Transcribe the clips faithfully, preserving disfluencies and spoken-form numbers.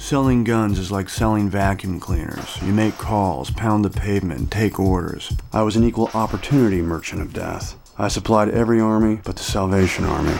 Selling guns is like selling vacuum cleaners. You make calls, pound the pavement, take orders. I was an equal opportunity merchant of death. I supplied every army but the Salvation Army.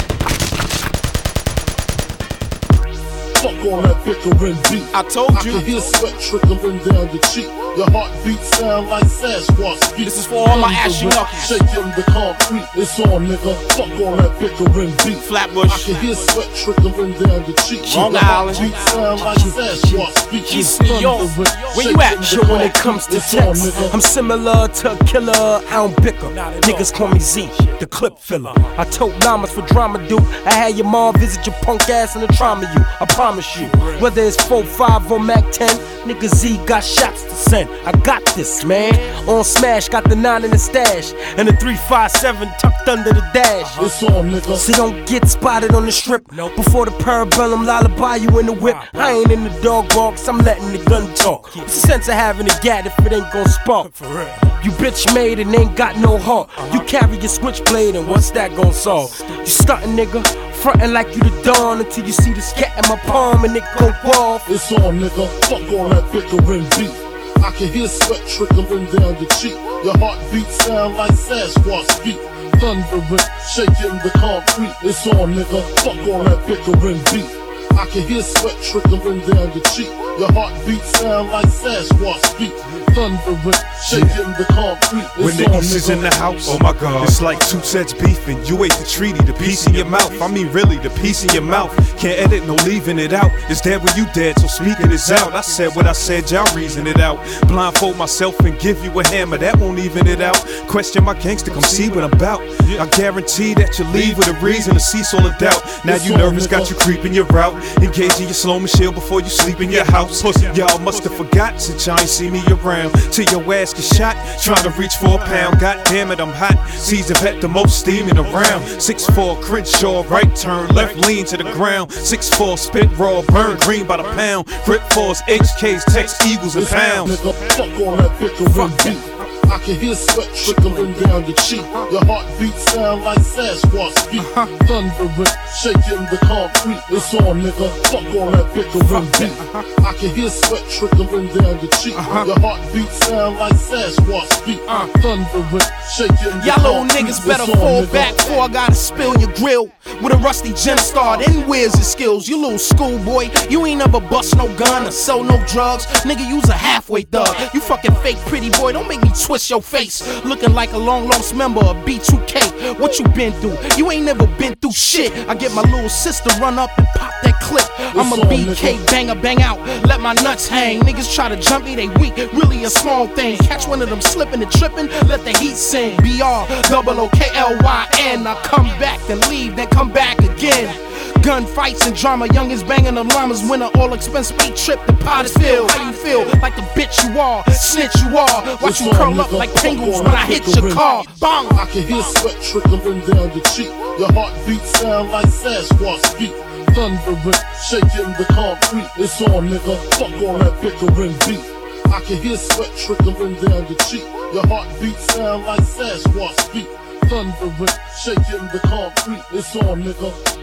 Fuck all that bickering beat. I told you. I can hear sweat trickling down your cheek. Your heartbeat sound like Sasquatch beat. This is for all my ashy knuckles. Shaking the concrete, it's on, nigga. Fuck all that bickering beat. Flatbush. I can hear sweat trickling down your cheek. Long your Island. heartbeat sound like Sasquatch beat. It's New York. Where you at? Sure, when it comes to text, I'm similar to a killer, I don't bicker. Niggas call me Z, the clip filler. I told llamas for drama, dude. I had your mom visit your punk ass in the trauma you. I promise you. Whether it's four five or Mac ten, nigga Z got shots to send. I got this, man. On Smash, got the nine in the stash, and the three five seven tucked under the dash. It's on, nigga. So don't get spotted on the strip. Before the parabellum lullaby you in the whip. I ain't in the dog box, I'm letting the gun talk. It's the sense of having a gat if it ain't gon' spark. You bitch made and ain't got no heart. You carry your switchblade and what's that gon' solve? You stuntin', nigga, frontin' like you the dawn until you see this cat in my palm and it go off. It's on, nigga. Fuck all that bickering beat. I can hear sweat trickling down your cheek. Your heartbeat sound like Sasquatch beat. Thundering, shaking the concrete. It's on, nigga. Fuck all that bickering beat. I can hear sweat trickling down your cheek. Your heartbeat sound like Sasquatch beat. Thundering, shaking the concrete. It's when the on, East is nigga. in the house, oh my God, it's like two sets beefing. You ate the treaty, the piece in your mouth. I mean, really, the piece in your mouth. Can't edit, no leaving it out. It's dead when you dead, so speaking is out. I said what I said, y'all reason it out. Blindfold myself and give you a hammer, that won't even it out. Question my gangster, come see what I'm about. I guarantee that you leave with a reason to cease all the doubt. Now you nervous, got you creeping your route. Engaging your slow Michelle before you sleep in your house. Y'all must have forgot since y'all ain't see me around. Till your ass get shot, trying to reach for a pound. God damn it, I'm hot. Season vet, the most steaming around. six four Crenshaw, right turn, left lean to the ground. six four spit raw, burn green by the pound. Grip force, H Ks, text eagles and pounds. Nigga, fuck all that bickering beat. I can hear sweat trickling down your cheek. Your heartbeat sound like Sasquatch beat. Thundering, shaking the concrete. It's on, nigga. Fuck all that bickering beat. I can hear sweat trickling down your cheek. Your heartbeat sound like Sasquatch beat. Thundering, shaking the Y'all little concrete. niggas better It's on, fall nigga. back before I gotta spill your grill with a rusty gem start. And where's your skills? You little schoolboy. You ain't never bust no gun or sell no drugs. Nigga, you's a halfway thug. You fucking fake pretty boy. Don't make me twist your face. Looking like a long lost member of B two K. What you been through? You ain't never been through shit. I get my little sister run up and pop that clip. I'm a B K banger, bang out. Let my nuts hang. Niggas try to jump me, they weak. Really a small thing. Catch one of them slipping and tripping. Let the heat sing. B R double O K L Y N. I come back then leave, then come back again. Gunfights and drama, youngest banging the llamas. Win an all expense beat trip to Pottersville. How you feel? Like the bitch you are, snitch you are. Watch you curl up like penguins when I hit your car. Bang! I can hear sweat trickling down your cheek. Your heartbeat sound like Sasquatch beat. Thundering, shaking the concrete. It's on, nigga. Fuck all that bickering beat. I can hear sweat trickling down your cheek. Your heartbeat sound like Sasquatch beat. Thundering, shaking the concrete. It's on, nigga.